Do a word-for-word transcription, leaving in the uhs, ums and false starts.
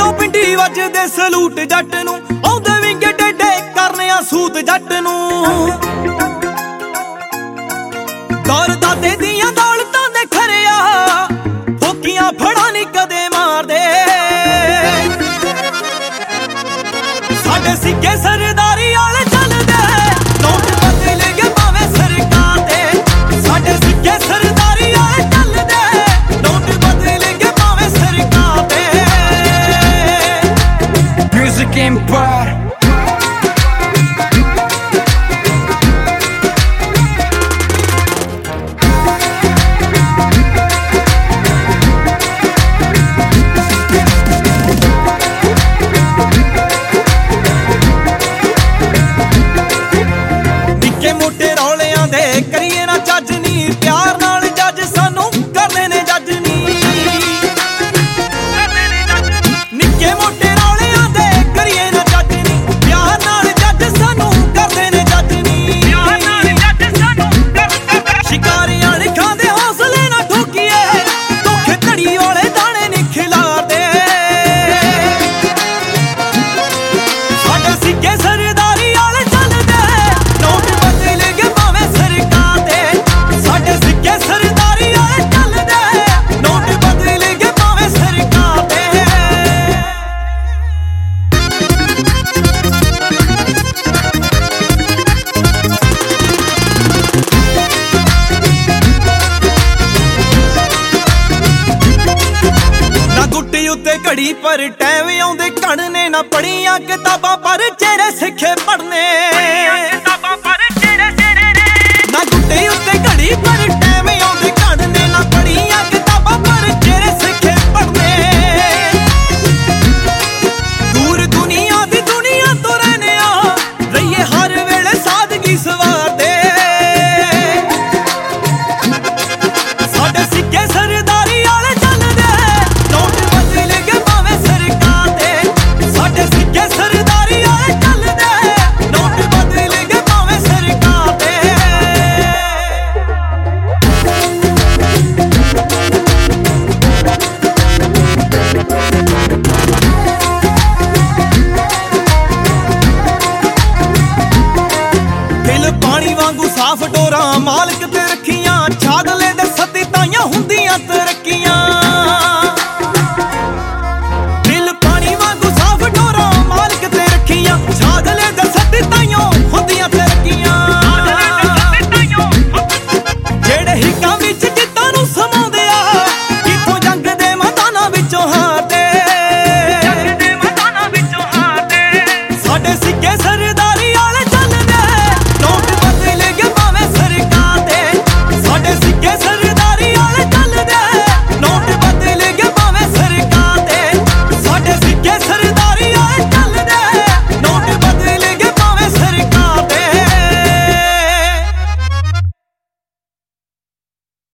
ਪਿੰਡੋਂ ਪਿੰਡੀ ਵੱਜਦੇ ਸਲੂਟ ਜੱਟ ਨੂੰ, ਆਉਂਦੇ ਵਿੰਗੇ ਡੇਡੇ ਕਰਨੇ ਆ ਸੂਤ ਜੱਟ ਨੂੰ। ਦੌਰ ਦਾਦੇ ਦੀਆਂ ਦੌਲਤਾਂ ਦੇ ਖਰਿਆ, ਫੋਕੀਆਂ ਫੜਾ ਨੀ ਕਦੇ ਮਾਰਦੇ। ਸਾਡੇ ਸਿੱਕੇ ਸਰਦਾਰੀ ਵਾਲੇ ਚੱਲਦੇ, ਨੋਟ ਬਦਲਣਗੇ ਭਾਵੇਂ ਸਰਕਾਰ ਦੇ। ਸਾਡੇ ਸਿੱਕੇ ਸਰਦਾਰੀ ਵਾਲੇ ਚੱਲਦੇ, ਨੋਟ ਬਦਲਣਗੇ ਭਾਵੇਂ ਸਰਕਾਰ ਦੇ। Music Empire ਮੋਟੇ ਰੌਲਿਆਂ ਦੇ ਕਰੀਏ ਨਾ ਜੱਜ ਨੀ, ਪਿਆਰ ਨਾਲ ਜੱਜ ਸਾਨੂੰ ਕਰਦੇ ਨੇ ਜੱਜ ਨੀ। ਨਿੱਕੇ ਮੋਟੇ ਰੌਲਿਆਂ ਦੇ ਕਰੀਏ ਨਾ ਜੱਜ ਨੀ, ਪਿਆਰ ਨਾਲ ਜੱਜ ਸਾਨੂੰ ਕਰਦੇ ਨੇ ਜੱਜ ਨੀ। ਸ਼ਿਕਾਰੀਆਂ ਲਿਖਾਂ ਦੇ ਹੌਸਲੇ ਨਾ ਠੋਕੀਏ, ਧੋਖੇ ਧੜੀ ਵਾਲੇ ਦਾਣੇ ਨੀ ਖਿਲਾਰਦੇ। ਸਾਡੇ ਸਿੱਕੇ ਸਰਦਾਰੀ ਵਾਲੇ ਚੱਲਦੇ, ਨੋਟ ਬਦਲਣਗੇ ਭਾਵੇਂ ਸਰਕਾਰ ਦੇ। ਸਾਡੇ ਸਿੱਕੇ ਸਰਦਾਰੀ ਵਾਲੇ ਚੱਲਦੇ, ਨੋਟ ਬਦਲਣਗੇ ਭਾਵੇਂ ਸਰਕਾਰ ਦੇ। ਨਾ ਗੁੱਟੀ ਉੱਤੇ ਘੜੀ ਪਰ ਟੈਮ ਆਉਂਦੇ ਘੜਨੇ, ਨਾ ਪੜੀਆਂ ਕਿਤਾਬਾਂ ਪਰ ਚਿਹਰੇ ਸਿੱਖੇ ਪੜਨੇ। ਨਾ ਗੁੱਟੀ ਉੱਤੇ ਘੜੀ ਪਰ ਟੈਮ ਆਉਂਦੇ ਘੜਨੇ, ਨਾ ਪੜੀਆਂ ਕਿਤਾਬਾਂ ਪਰ ਚਿਹਰੇ ਸਿੱਖੇ ਪੜਨੇ। ਦੂਰ ਦੁਨੀਆ ਦੀ ਦੁਨੀਆ ਤੋਂ ਰਹਿੰਦੇ ਆ, ਰਹੀਏ ਹਰ ਵੇਲੇ ਸਾਦਗੀ ਸਵਾਰਦੇ। ਸਾਡੇ ਸਿੱਕੇ ਸਰਦਾਰੀ ਵਾਲੇ ਚੱਲਦੇ, ਨੋਟ ਬਦਲਣਗੇ ਭਾਵੇਂ ਸਰਕਾਰ ਦੇ। ਸਾਡੇ ਸਿੱਕੇ ਸਰਦਾਰੀ ਵਾਲੇ ਚੱਲਦੇ, ਨੋਟ ਬਦਲਣਗੇ ਭਾਵੇਂ ਸਰਕਾਰ ਦੇ। ਦਿਲ ਪਾਣੀ ਵਾਂਗੂ ਸਾਫ਼ ਡੋਰਾ ਮਾਲਕ ਤੇ ਰੱਖੀਆਂ, ਛਾਗਲੇ ਦੇ ਸੱਤੀ ਤਾਈਆਂ ਹੁੰਦੀਆਂ ਤਰੱਕੀਆਂ। ਦਿਲ ਪਾਣੀ ਵਾਂਗੂ ਸਾਫ਼ ਡੋਰਾ ਮਾਲਕ ਤੇ ਰੱਖੀਆਂ, ਛਾਗਲੇ ਦੇ ਸੱਤੀ ਤਾਈਆਂ ਹੁੰਦੀਆਂ ਤਰੱਕੀਆਂ। ਜਿਹੜੇ ਹਿੱਕਾਂ ਵਿੱਚ